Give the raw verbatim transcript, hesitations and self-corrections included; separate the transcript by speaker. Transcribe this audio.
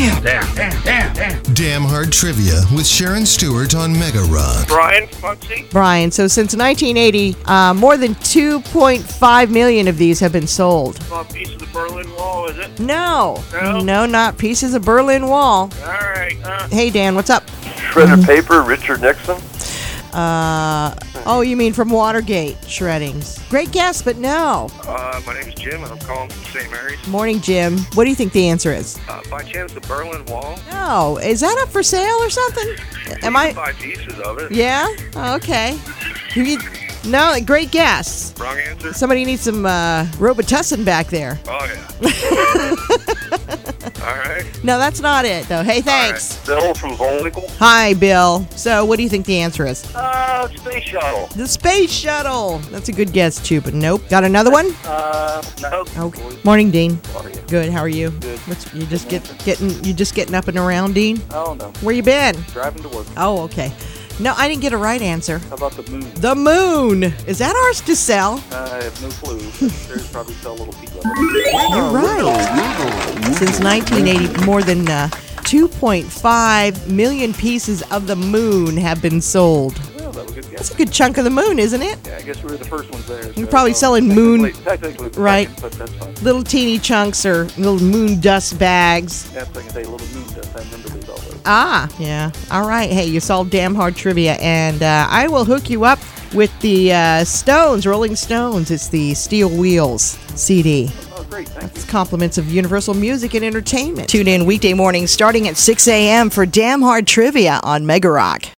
Speaker 1: Damn, damn, damn, damn, damn.
Speaker 2: Damn Hard Trivia with Sharon Stewart on Mega Rock.
Speaker 3: Brian, Muncie.
Speaker 4: Brian, so since nineteen eighty, uh, more than two point five million of these have been sold.
Speaker 3: A piece of the Berlin Wall, is it?
Speaker 4: No.
Speaker 3: No?
Speaker 4: No, not pieces of Berlin Wall.
Speaker 3: All right. Uh,
Speaker 4: Hey, Dan, what's up?
Speaker 5: Shredded paper, Richard Nixon.
Speaker 4: Uh, oh, you mean from Watergate shreddings. Great guess, but no.
Speaker 3: uh, my name is Jim, and I'm calling from Saint Mary's.
Speaker 4: Morning, Jim. What do you think the answer is?
Speaker 3: Uh, by chance, the Berlin Wall?
Speaker 4: No. Is that up for sale or something? Am I?
Speaker 3: Buy pieces of it.
Speaker 4: Yeah? Oh, okay. You- No, great guess.
Speaker 3: Wrong answer?
Speaker 4: Somebody needs some uh, Robitussin back there.
Speaker 3: Oh, yeah. All right.
Speaker 4: No, that's not it, though. Hey, thanks.
Speaker 5: Bill from Volnickel.
Speaker 4: Hi, Bill. So, what do you think the answer is?
Speaker 5: Uh, space shuttle.
Speaker 4: The space shuttle. That's a good guess, too, but nope. Got another one?
Speaker 5: Uh, no.
Speaker 4: Okay. Morning, Dean.
Speaker 5: How are you?
Speaker 4: Good. How are you?
Speaker 5: Good.
Speaker 4: What's, you just get getting you just getting up and around, Dean?
Speaker 5: Oh, no.
Speaker 4: Where you been?
Speaker 5: Driving to work.
Speaker 4: Oh, okay. No, I didn't get a right answer.
Speaker 5: How about the moon?
Speaker 4: The moon. Is that ours to sell?
Speaker 5: Uh, I have no clue. There's probably sell a little peak level.
Speaker 4: You're right. Since nineteen eighty, more than uh, two point five million pieces of the moon have been sold.
Speaker 5: Well, that was a good guess.
Speaker 4: That's a good chunk of the moon, isn't it?
Speaker 5: Yeah, I guess we were the first ones there.
Speaker 4: You're
Speaker 5: so,
Speaker 4: probably
Speaker 5: uh,
Speaker 4: selling moon-
Speaker 5: Technically, technically
Speaker 4: Right.
Speaker 5: second, but that's fine.
Speaker 4: Little teeny chunks or little moon dust bags.
Speaker 5: Yeah, so I can say little moon dust. I remember those all those.
Speaker 4: Ah, yeah. All right. Hey, you solved Damn Hard Trivia, and uh, I will hook you up with the uh, Stones, Rolling Stones. It's the Steel Wheels C D.
Speaker 5: Oh, great. Thank you.
Speaker 4: It's compliments of Universal Music and Entertainment. Tune in weekday mornings starting at six a.m. for Damn Hard Trivia on Mega Rock.